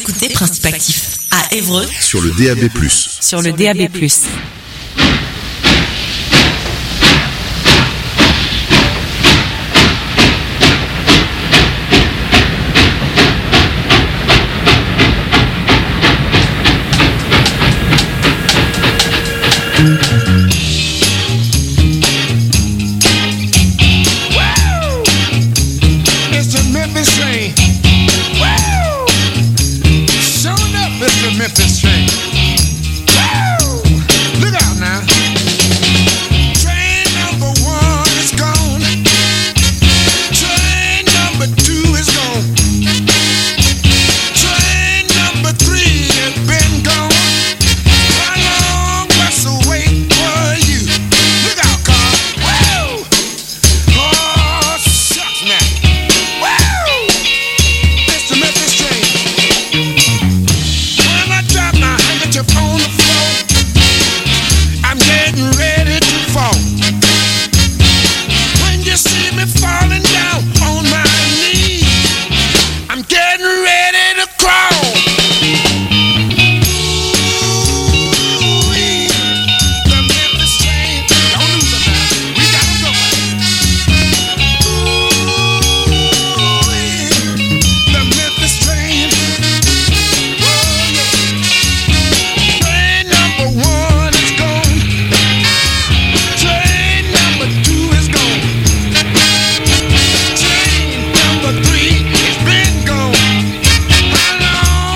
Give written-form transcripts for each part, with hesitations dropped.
écoutez Principe Actif à Évreux sur le DAB+. Sur le DAB+. Memphis train. Woo! Look out now. Train number 1 is gone. Train number 2 is gone. Train number 3 has been gone. How long must I wait for you? Look out, car. Woo! Oh, shucks now. Woo! It's the Memphis train. On the floor, I'm getting ready to fall. When you see me falling down on my knees, I'm getting ready to crawl. Ooh-wee, the Memphis train, don't lose it now, we gotta go. Ooh-wee, the Memphis train. One is gone. Train number 2 is gone. Train number 3 has been gone. How long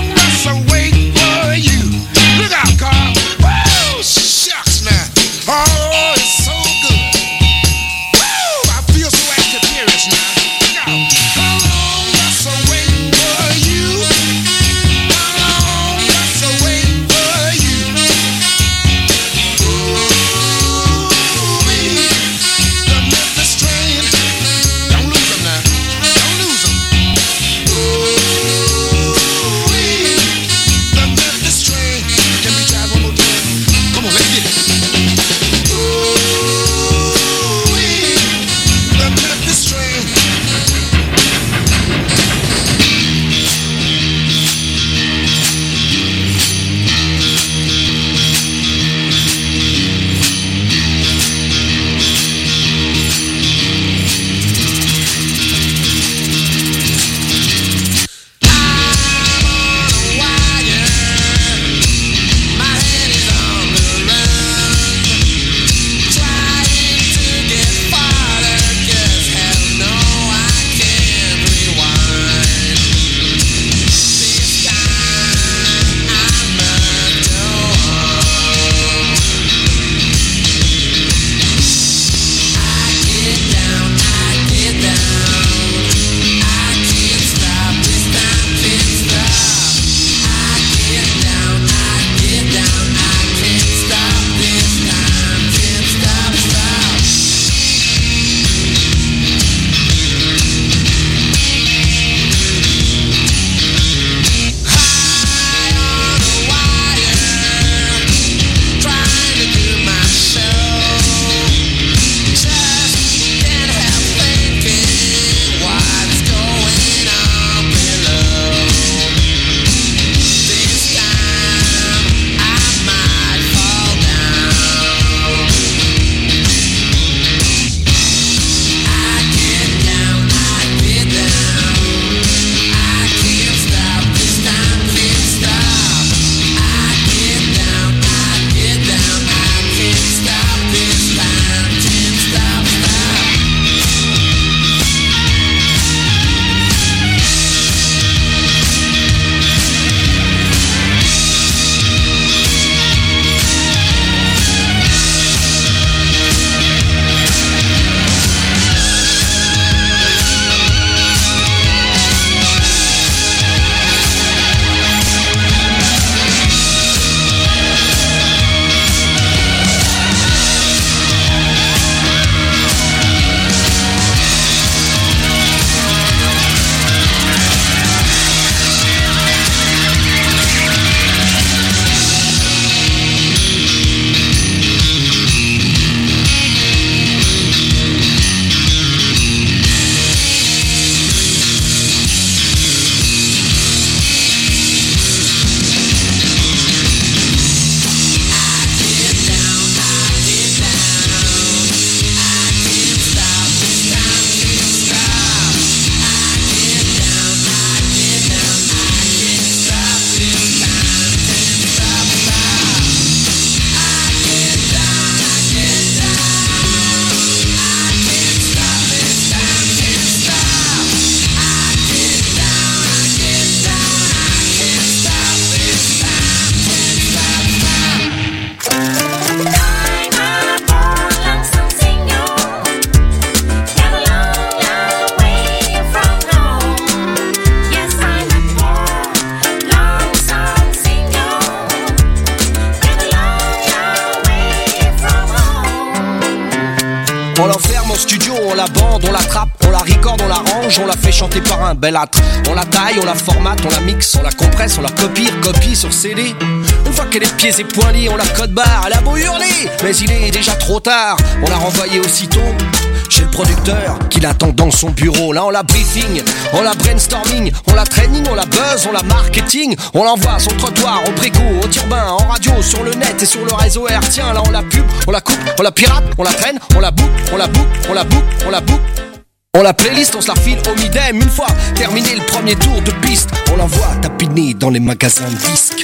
on la fait chanter par un bel âtre. On la taille, on la formate, on la mixe, on la compresse, on la copie sur CD. Une fois qu'elle est pieds et poings liés, on la code barre, elle a beau hurler, mais il est déjà trop tard. On l'a renvoyée aussitôt chez le producteur qui l'attend dans son bureau. Là on la briefing, on la brainstorming, on la training, on la buzz, on la marketing. On l'envoie sur le trottoir, au préco, au turbin, en radio, sur le net et sur le réseau R. Tiens, là on la pub, on la coupe, on la pirate, on la traîne, on la boucle, on la boucle, on la boucle, on la boucle. On la playlist, on se la file au midem. Une fois terminé le premier tour de piste, on l'envoie tapiner dans les magasins de disques.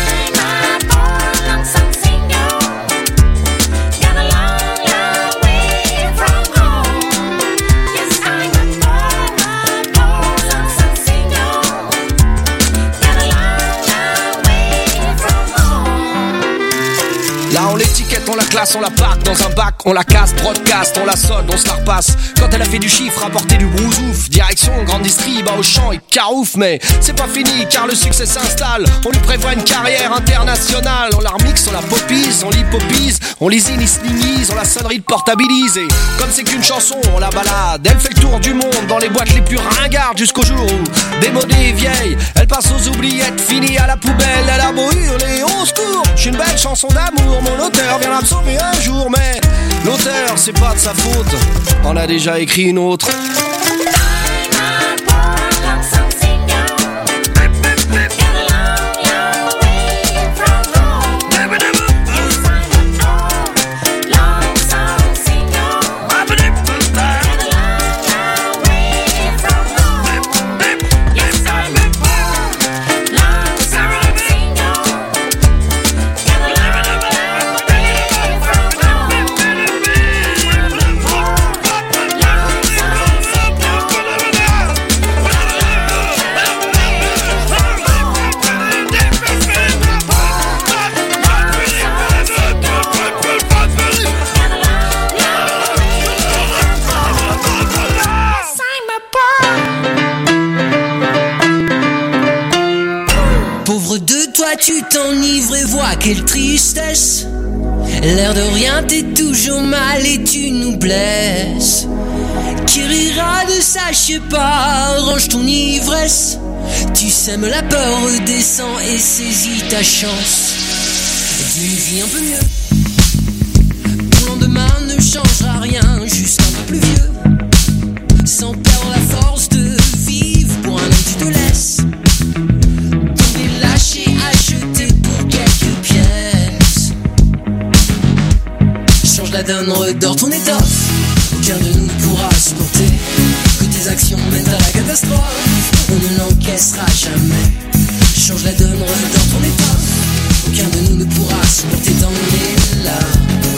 Là on l'étiquette, on la classe, on la parque dans un bac, on la casse, broadcast, on la solde, on se la repasse. Quand elle a fait du chiffre, apporter du brousouf. Direction, grande distrib, au champ et carouf. Mais c'est pas fini car le succès s'installe. On lui prévoit une carrière internationale. On la remixe, on la popise, on l'hypopise, on l'isinise, on la sonnerie de portabilise. Et comme c'est qu'une chanson, on la balade. Elle fait le tour du monde dans les boîtes les plus ringardes jusqu'au jour où, démodée et vieille, elle passe aux oubliettes, finie à la poubelle. Elle a beau hurler au secours, j'suis une belle chanson d'amour. Mon auteur viendra me sauver un jour, mais l'auteur c'est pas de sa faute, on a déjà écrit une autre. Tu t'enivres et vois quelle tristesse. L'air de rien, t'es toujours mal et tu nous blesses. Qui rira de ça, je sais pas, range ton ivresse. Tu sèmes la peur, redescends et saisis ta chance. D'une vie un peu mieux. Ton lendemain ne changera rien, juste un peu plus vieux. Sans perdre la force de vivre, pour un an tu te laisses. La donne, redors ton étoffe. Aucun de nous ne pourra supporter que tes actions mènent à la catastrophe. On ne l'encaissera jamais. Change la donne, redors ton étoffe. Aucun de nous ne pourra supporter tant les larmes.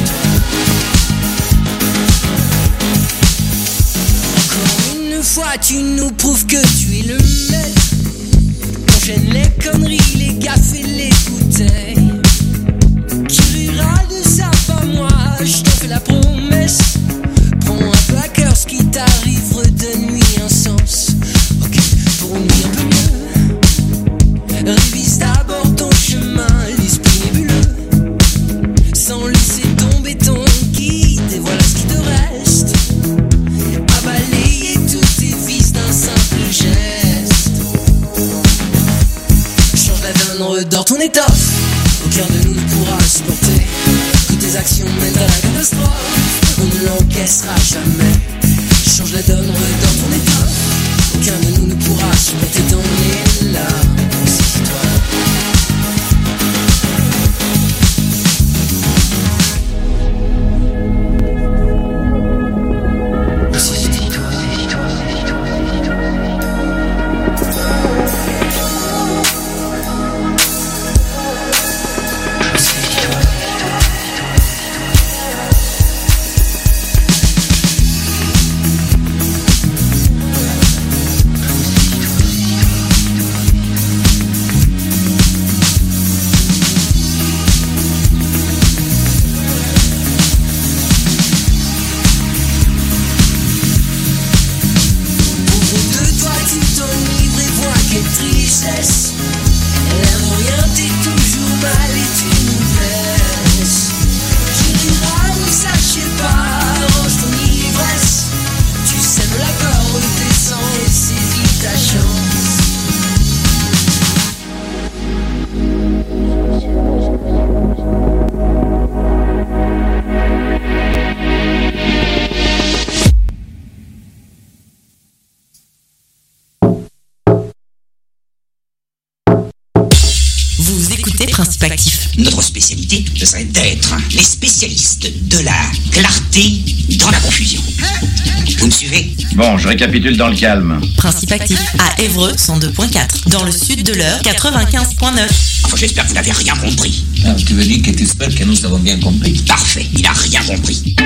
Encore une fois, tu nous prouves que tu es le maître. Enchaîne les conneries, les gaffes et les bouteilles. Qui rira de ça, pas moi, je te fais la promesse. Prends un peu à cœur ce qui t'arrive, redonne-lui un sens. Ok, pour une vie un peu mieux. Révise d'abord ton chemin, l'esprit nébuleux. Sans laisser tomber ton guide, et voilà ce qui te reste. À balayer tous tes vices d'un simple geste. Change la donne, redors ton étoffe. Aucun de nous ne pourra supporter que tes actions mènent à la catastrophe. On ne l'encaissera jamais. Change la donne, redors ton état. Aucun de nous ne pourra supporter dans les larmes. Descends écoutez Principe Actif. Notre spécialité, ce serait d'être les spécialistes de la clarté dans la confusion. Vous me suivez? Bon, je récapitule dans le calme. Principe Actif à Évreux 102.4. Dans le sud de l'Eure 95.9. Enfin, j'espère que vous n'avez rien compris. Ah, tu veux dire que tu espères que nous avons bien compris? Parfait, il a rien compris.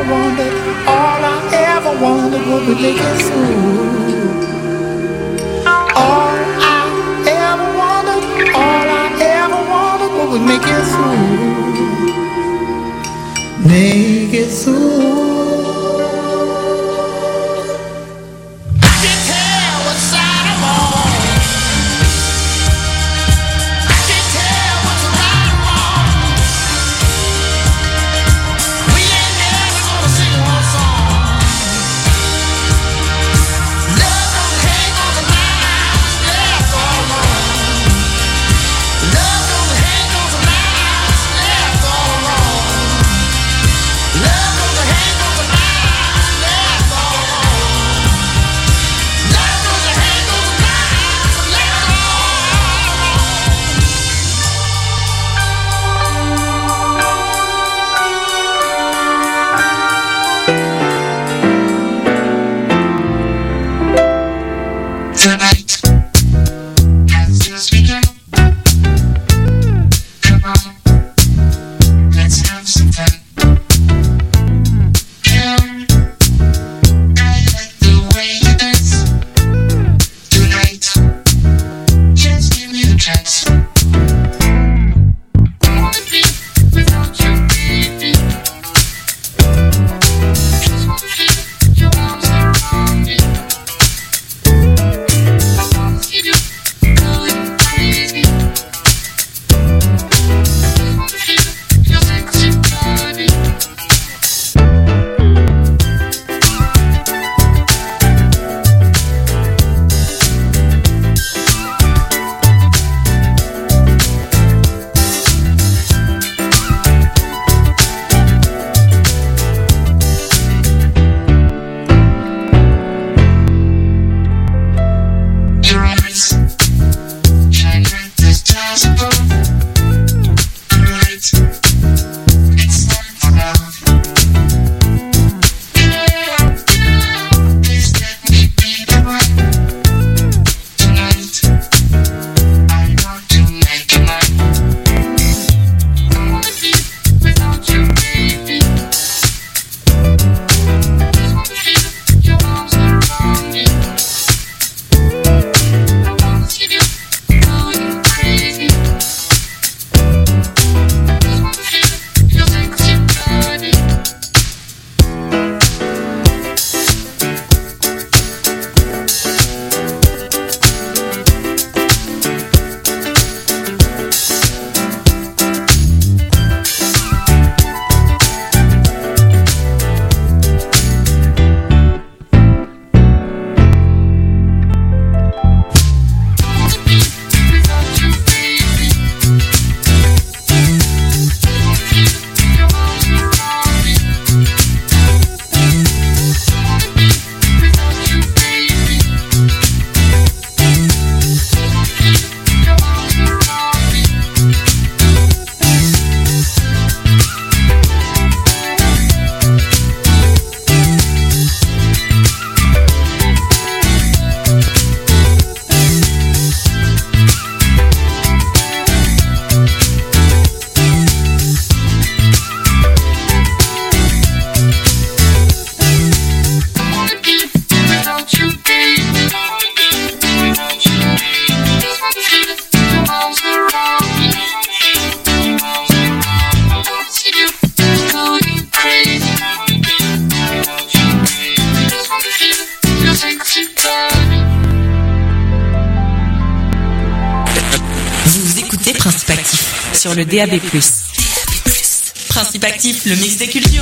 wanted, all I ever wanted would be making through. All I ever wanted, all I ever wanted would be making through. Make it through. Sur le DAB+. Principe actif, le mix des cultures.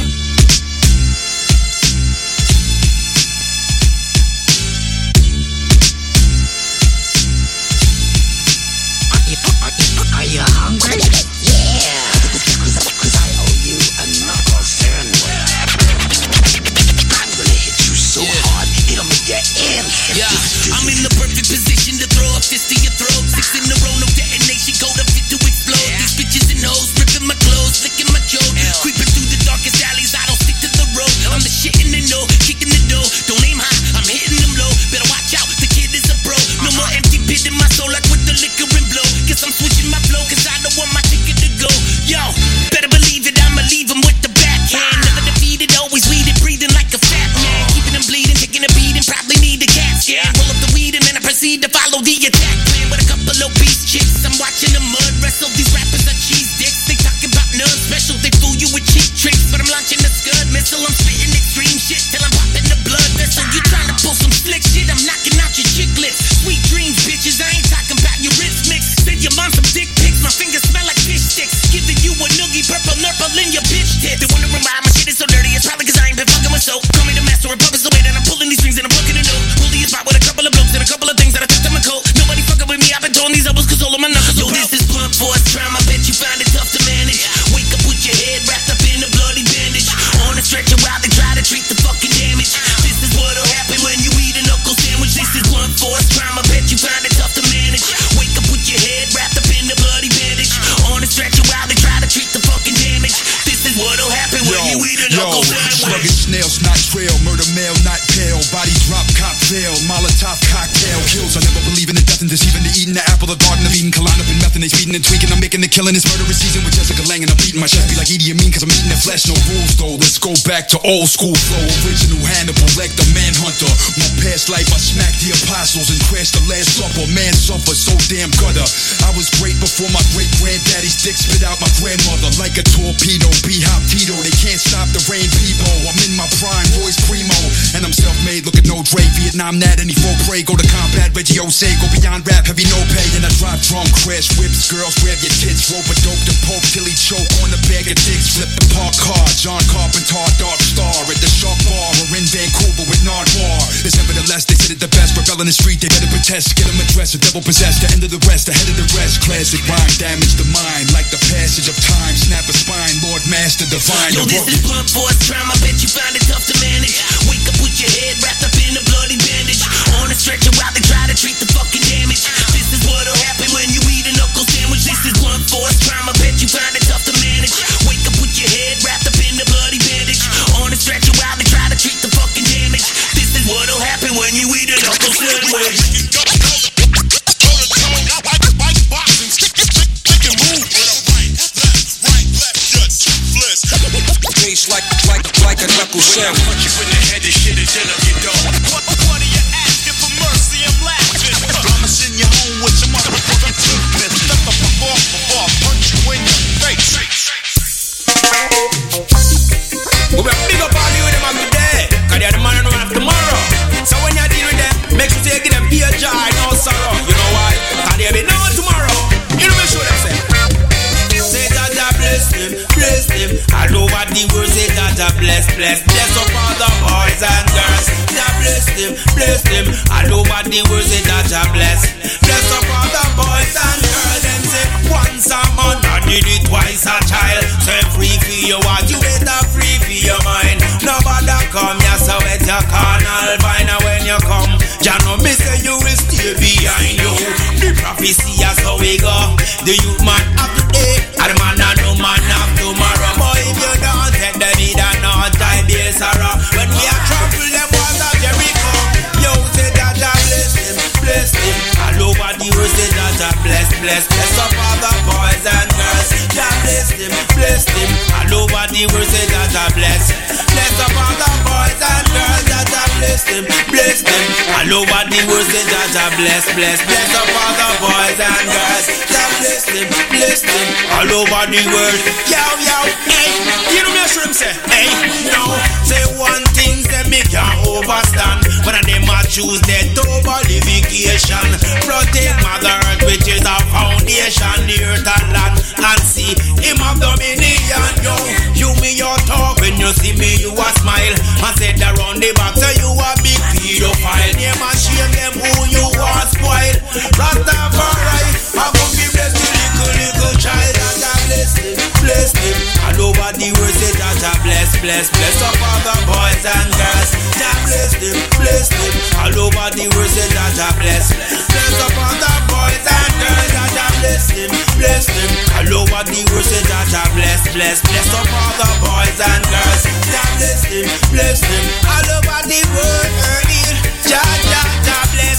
Are you hungry? Yeah. Cause I owe you a knuckle sandwich. I'm gonna hit you so hard, it'll make your ass. Yeah, I'm in the perfect position to throw a fist in your throat. 6 in a row, no detonation, go to fit to explode. These bitches and hoes, ripping my clothes, licking my joke. Creeping through the darkest alleys, I don't stick to the road. I'm the shit in the know, kicking the door. Don't aim high, I'm hitting them low. Better watch out, the kid is a bro. No more empty pit in my soul, like with the liquor and blow. Guess I'm switching my flow, cause I don't want my ticket to go. Yo, better believe it, I'ma leave him with the backhand. Never defeated, always we Uncle Sam way. Sluggish nails, not trail. Murder male, not pale. Body drop, cop fail. Molotov cocktail kills. I never believe in the death and deceiving. The eating the apple, the garden of Eden. Collide up in meth and they speeding and tweaking. I'm making the killing. It's murderous season with Jessica Lange and I'm beating my chest. Be like Edie Amin cause I'm eating their flesh. No rules though. Let's go back to old school flow. Original Hannibal, like the manhunter. My past life I smacked the apostles and crashed the last supper. Man suffered so damn gutter. I was great before my great granddaddy's dick spit out my grandmother like a torpedo. B-hop Tito, they can't stop the rain, Peebo. I'm in my prime, Royce Primo, and I'm self-made. Look at no Dre, Vietnam Nat, any full prey. Go to combat, Reggie Ose, go beyond rap, heavy no pay. And I drive drunk, crash whips, girls grab your tits, rope a dope to poke till he choke on the bag of dicks. Flip the park car, John Carpenter, Dark Star at the Shark Bar or in Vancouver with Nardwar. It's nevertheless, they said it the best. Rebel in the street, they better protest. Get them addressed, the devil possessed, the end of the rest, the head of the rest. Classic rhyme, damage the mind like the passage of time. Snap a spine, Lord Master Divine. Yo, this is blunt force crime, I bet you find it tough to manage. Wake up with your head wrapped up in a bloody bandage. On a stretcher while they try to treat the fucking damage. This is what'll happen when you eat a knuckle sandwich. This is blunt force crime, I bet you find it tough to manage. Wake up with your head wrapped up in a bloody bandage. On a stretcher while they try to treat the fucking damage. This is what'll happen when you eat a knuckle sandwich. Like a knuckle sandwich. Punch you in the head, this shit is in up your door. What are you asking for mercy? I'm laughing. I'ma send you home with some motherfucking toothpaste. Step the fuck off before I punch you in your face. We will big up all you them of today, cause they're the man and of tomorrow. So when you deal with them, make sure you give them pure joy, no sorrow. You know why? Cause they'll be no tomorrow. You know, make sure them say. Say Jaja bless him. All over the world say Jaja bless up all the boys and girls. Jaja bless him. All over the world say Jaja bless up all the boys and girls. Them say once a month, I did it twice a child. Say free for your what you better free for your mind. Nobody come here so at your carnal vine. And when you come, Jah know me say you will stay behind you. The prophecy is how we go. The youth man of today, and the man and no man of tomorrow. Boy, if you don't take the lead and not die, be sorrow. When we are trouble, them was a Jericho. Yo, say Jaja bless him. All over the world, say Jaja bless up all the boys and girls. Jah bless him. All over the world, say Jaja bless up all the boys and girls. Jaja bless him. All over the world, say Jaja bless up all the boys and girls. Jah bless him. All over the world. Yo, hey, you know me shrimp say, hey, no, say one thing say me can't overstand. When them a choose their double litigation. Protect Mother Earth, which is our foundation. The earth and land and sea, him of dominion. Yo, you me your talk when you see me, you a smile. I said around the back, say you a big pedophile. Name and shame them who you want spoil. Rastafari, I gon' be blessed to little child. Jaja bless him. All over the world say Jaja bless up all the boys and girls. Jaja bless him. All over the world say Jaja bless up all the boys and girls. Jaja bless him. All over the world say Jaja bless up all the boys and girls. Jaja bless him. All over the world, Jaja bless.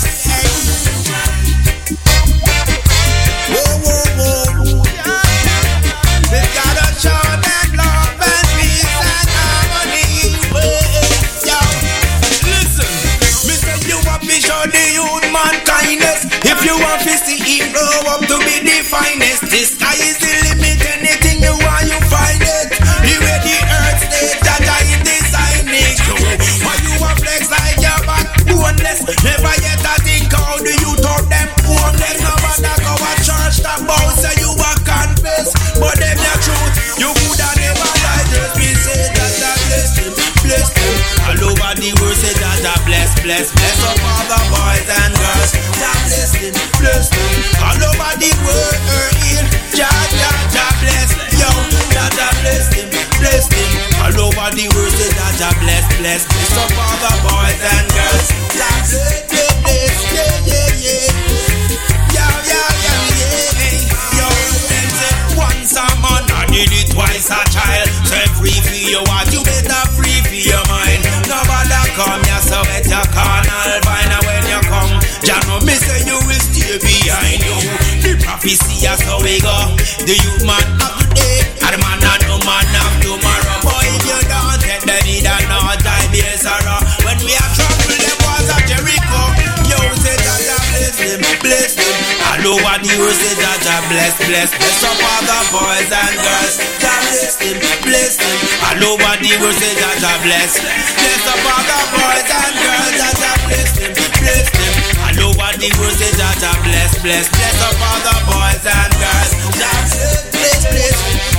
Whoa. We gotta show them love and peace and harmony. Yo, listen, me say you want to show the youth man kindness. If you want to see him grow up to be the finest, the sky is the limit. Anything you want, you find it. The way the earth stays, Jaja is designing. Why you want flex like your back boneless? Never yet I think how the youth of them homeless. No matter how a church that bow say you a confess, but them the truth. You coulda never lie. Just me say Jaja bless him. All over the world say Jaja bless up all the boys and girls. Jaja bless him. All over the world, Jaja bless. Yo, Jaja bless him. All over the world say Jaja bless up all the boys and girls. Jaja bless, yeah. Yo, them say once a month, I did it twice a child. Say free for your what you better fi see us how we go. The youth man of today, and the man and no man of tomorrow. Boy, if you don't take the need and not die, be a sorrow. When we are trouble, them was a Jericho. Yo, say Jaja bless him, bless him. All over the world, say Jaja bless, bless, bless up all the boys and girls. Jaja bless him, bless him. All over the world, say Jaja bless, bless up all the boys and girls. Jaja bless him, bless him. All over the world, say Jaja bless, bless, bless up all the boys and girls. Jaja bless, bless, bless.